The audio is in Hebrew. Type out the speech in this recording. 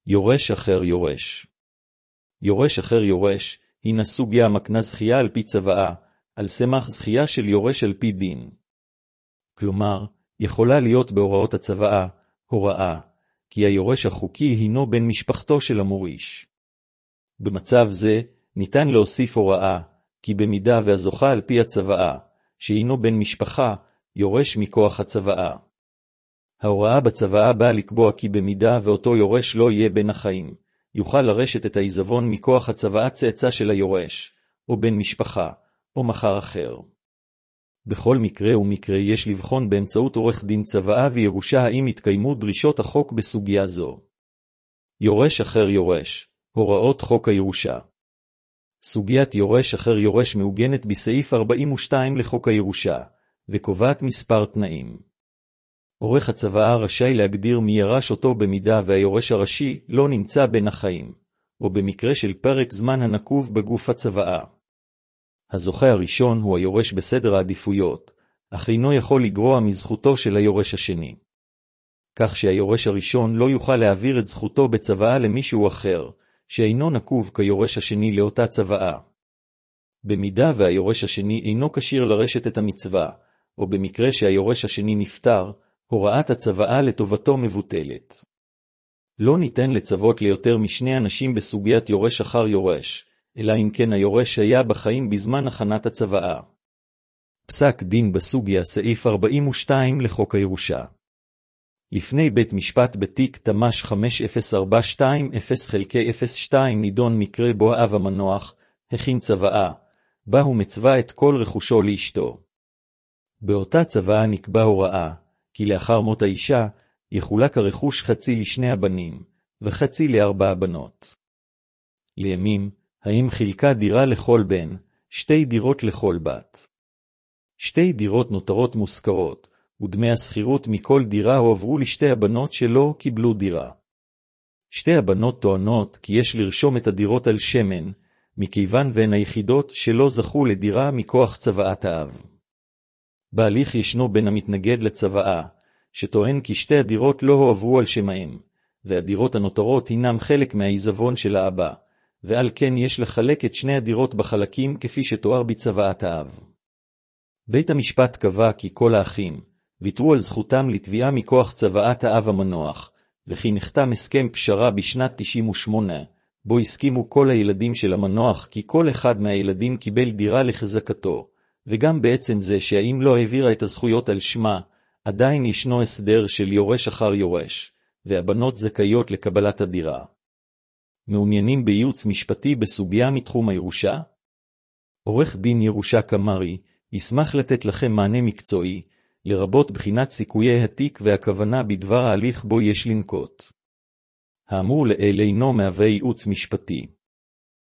יורש אחר יורש. יורש אחר יורש, הינה סוגיה מקנה זכייה על פי צוואה, על סמך זכייה של יורש על פי דין. כלומר, יכולה להיות בהוראות הצוואה, הוראה, כי היורש החוקי הינו בן משפחתו של המוריש. במצב זה, ניתן להוסיף הוראה, כי במידה והזוכה על פי הצוואה, שהינו בן משפחה, יורש מכוח הצוואה. ההוראה בצוואה באה לקבוע כי במידה ואותו יורש לא יהיה בן החיים, יוכל לרשת את העיזבון מכוח הצוואה צאצא של היורש, או בן משפחה, או מחר אחר. בכל מקרה ומקרה יש לבחון באמצעות עורך דין צוואה וירושה האם התקיימו דרישות החוק בסוגיה זו. יורש אחר יורש, הוראות חוק הירושה. סוגיית יורש אחר יורש מעוגנת בסעיף 42 לחוק הירושה, וקובעת מספר תנאים. עורך הצוואה רשאי להגדיר מי ירש אותו במידה והיורש הראשי לא נמצא בין החיים, או במקרה של פרק זמן הנקוב בגוף הצוואה. הזוכה הראשון הוא היורש בסדר העדיפויות, אך אינו יכול לגרוע מזכותו של היורש השני. כך שהיורש הראשון לא יוכל להעביר את זכותו בצוואה למישהו אחר, שאינו נקוב כיורש השני לאותה צוואה. במידה והיורש השני אינו כשיר לרשת את המצווה, או במקרה שהיורש השני נפטר, הוראת הצוואה לטובתו מבוטלת. לא ניתן לצוות ליותר משני אנשים בסוגיית יורש אחר יורש, אלא אם כן היורש היה בחיים בזמן הכנת הצוואה. פסק דין בסוגיה סעיף 42 לחוק הירושה. לפני בית משפט בתיק תמ"ש 5042/02 נידון מקרה בו האב המנוח הכין צוואה, בה הוא מצווה את כל רכושו לאשתו. באותה צוואה נקבע הוראה, כי לאחר מות האישה יחולק הרכוש חצי לשני הבנים, וחצי ל4 הבנות. לימים, האם חילקה דירה לכל בן, 2 דירות לכל בת. 2 דירות נותרות מושכרות, ודמי השכירות מכל דירה הועברו לשתי הבנות שלא קיבלו דירה. 2 הבנות טוענות כי יש לרשום את הדירות על שמן, מכיוון והן היחידות שלא זכו לדירה מכוח צוואת האב. בהליך ישנו בן המתנגד לצוואה, שטוען כי 2 הדירות לא הועברו על שמהם, והדירות הנותרות הינם חלק מהעיזבון של האבא, ועל כן יש לחלק את 2 הדירות בחלקים כפי שתואר בצוואת האב. בית המשפט קבע כי כל האחים ויתרו על זכותם לתביעה מכוח צוואת האב המנוח, וכי נחתם הסכם פשרה בשנת 98, בו הסכימו כל הילדים של המנוח כי כל אחד מהילדים קיבל דירה לחזקתו, וגם בעצם זה שהאם לא העבירה את הזכויות על שמה, עדיין ישנו הסדר של יורש אחר יורש, והבנות זכאיות לקבלת הדירה. מעוניינים בייעוץ משפטי בסוגיה מתחום הירושה? עורך דין ירושה קמרי ישמח לתת לכם מענה מקצועי, לרבות בחינת סיכויי התיק והכוונה בדבר ההליך בו יש לנקוט. האמור לאל אינו מהווה ייעוץ משפטי.